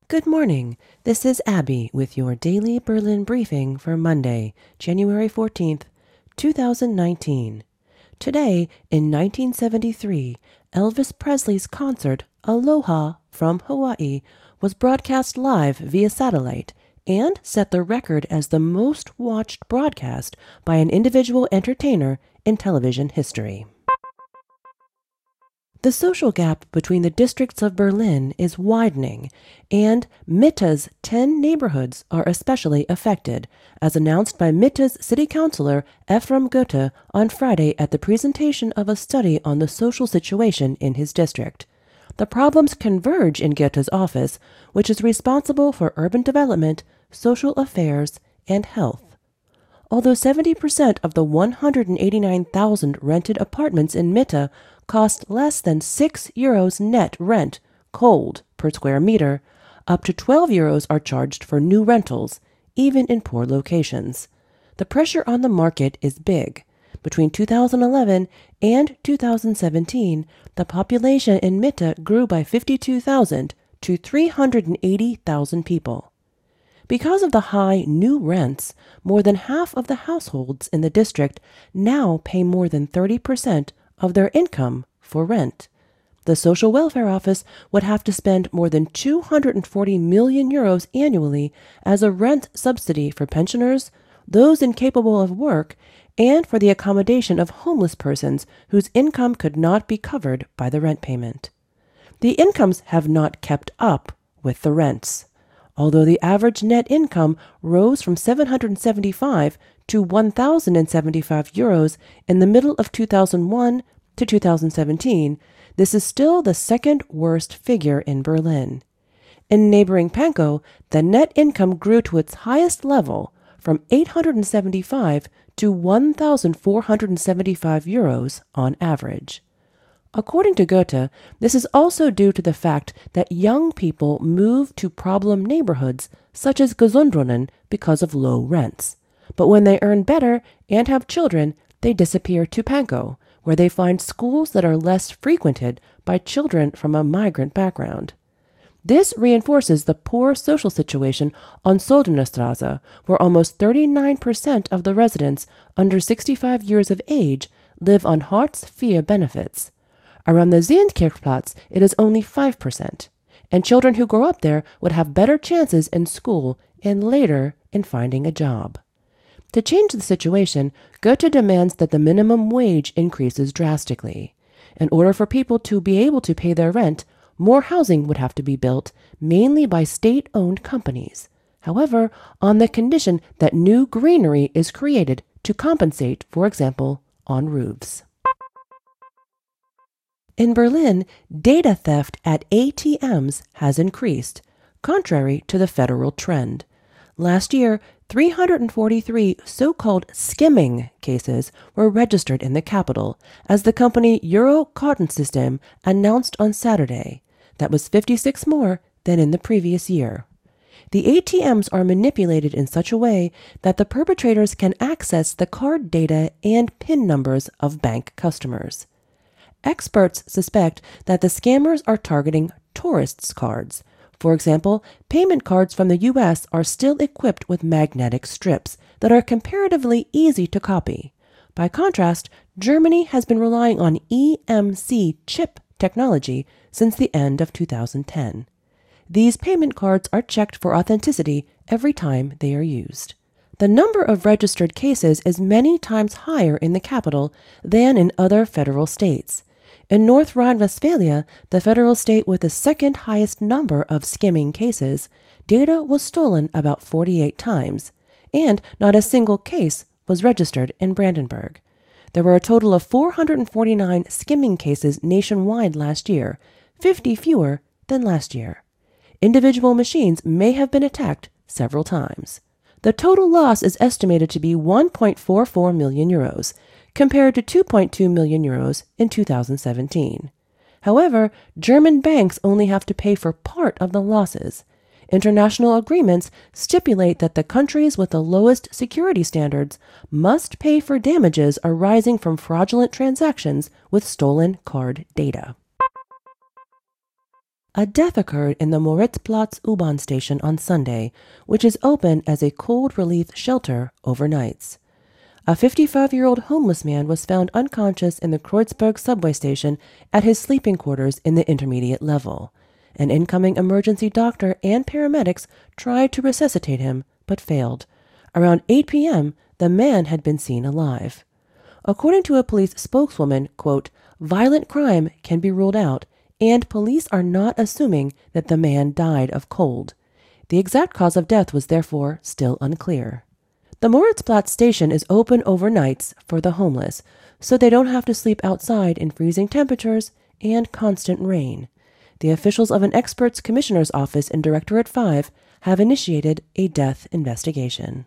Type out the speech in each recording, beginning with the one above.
Good morning. This is Abby with your daily Berlin briefing for Monday, January 14th, 2019. Today, in 1973, Elvis Presley's concert Aloha from Hawaii was broadcast live via satellite and set the record as the most watched broadcast by an individual entertainer in television history. The social gap between the districts of Berlin is widening, and Mitte's 10 neighborhoods are especially affected, as announced by Mitte's city councilor Ephraim Goethe on Friday at the presentation of a study on the social situation in his district. The problems converge in Goethe's office, which is responsible for urban development, social affairs, and health. Although 70% of the 189,000 rented apartments in Mitte cost less than €6 net rent, cold, per square meter, up to €12 are charged for new rentals, even in poor locations. The pressure on the market is big. Between 2011 and 2017, the population in Mitte grew by 52,000 to 380,000 people. Because of the high new rents, more than half of the households in the district now pay more than 30% of their income for rent. The Social Welfare Office would have to spend more than €240 million annually as a rent subsidy for pensioners, those incapable of work, and for the accommodation of homeless persons whose income could not be covered by the rent payment. The incomes have not kept up with the rents. Although the average net income rose from 775 to 1,075 euros in the middle of 2001 to 2017, this is still the second worst figure in Berlin. In neighboring Pankow, the net income grew to its highest level from 875 to 1,475 euros on average. According to Goethe, this is also due to the fact that young people move to problem neighborhoods such as Gesundbrunnen because of low rents. But when they earn better and have children, they disappear to Pankow, where they find schools that are less frequented by children from a migrant background. This reinforces the poor social situation on Soldanerstraße, where almost 39% of the residents under 65 years of age live on Hartz IV benefits. Around the Zienkirchplatz, it is only 5%, and children who grow up there would have better chances in school and later in finding a job. To change the situation, Goethe demands that the minimum wage increases drastically. In order for people to be able to pay their rent, more housing would have to be built, mainly by state-owned companies. However, on the condition that new greenery is created to compensate, for example, on roofs. In Berlin, data theft at ATMs has increased, contrary to the federal trend. Last year, 343 so-called skimming cases were registered in the capital, as the company Euro-Kartensystem announced on Saturday. That was 56 more than in the previous year. The ATMs are manipulated in such a way that the perpetrators can access the card data and PIN numbers of bank customers. Experts suspect that the scammers are targeting tourists' cards. For example, payment cards from the U.S. are still equipped with magnetic strips that are comparatively easy to copy. By contrast, Germany has been relying on EMC chip technology since the end of 2010. These payment cards are checked for authenticity every time they are used. The number of registered cases is many times higher in the capital than in other federal states. In North Rhine-Westphalia, the federal state with the second highest number of skimming cases, data was stolen about 48 times, and not a single case was registered in Brandenburg. There were a total of 449 skimming cases nationwide last year, 50 fewer than last year. Individual machines may have been attacked several times. The total loss is estimated to be €1.44 million, compared to €2.2 million in 2017. However, German banks only have to pay for part of the losses. International agreements stipulate that the countries with the lowest security standards must pay for damages arising from fraudulent transactions with stolen card data. A death occurred in the Moritzplatz U-Bahn station on Sunday, which is open as a cold relief shelter overnights. A 55-year-old homeless man was found unconscious in the Kreuzberg subway station at his sleeping quarters in the intermediate level. An incoming emergency doctor and paramedics tried to resuscitate him, but failed. Around 8 p.m., the man had been seen alive. According to a police spokeswoman, quote, "Violent crime can be ruled out, and police are not assuming that the man died of cold." The exact cause of death was therefore still unclear. The Moritzplatz station is open overnights for the homeless, so they don't have to sleep outside in freezing temperatures and constant rain. The officials of an experts commissioner's office in Directorate 5 have initiated a death investigation.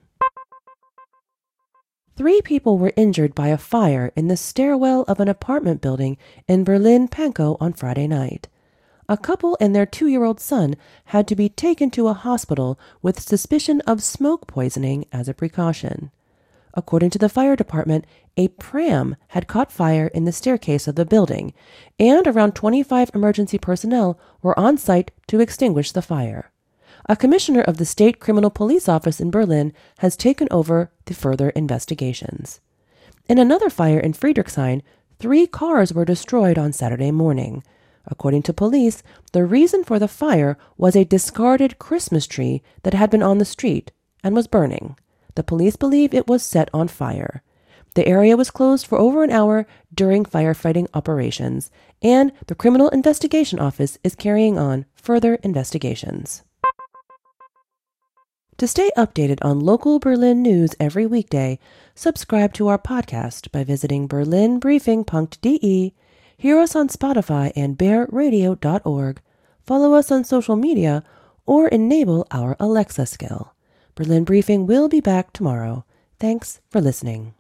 3 people were injured by a fire in the stairwell of an apartment building in Berlin-Pankow on Friday night. A couple and their 2-year-old son had to be taken to a hospital with suspicion of smoke poisoning as a precaution. According to the fire department, a pram had caught fire in the staircase of the building, and around 25 emergency personnel were on site to extinguish the fire. A commissioner of the State Criminal Police Office in Berlin has taken over the further investigations. In another fire in Friedrichshain, 3 cars were destroyed on Saturday morning. According to police, the reason for the fire was a discarded Christmas tree that had been on the street and was burning. The police believe it was set on fire. The area was closed for over an hour during firefighting operations, and the Criminal Investigation Office is carrying on further investigations. To stay updated on local Berlin news every weekday, subscribe to our podcast by visiting berlinbriefing.de, hear us on Spotify and bearradio.org, follow us on social media, or enable our Alexa skill. Berlin Briefing will be back tomorrow. Thanks for listening.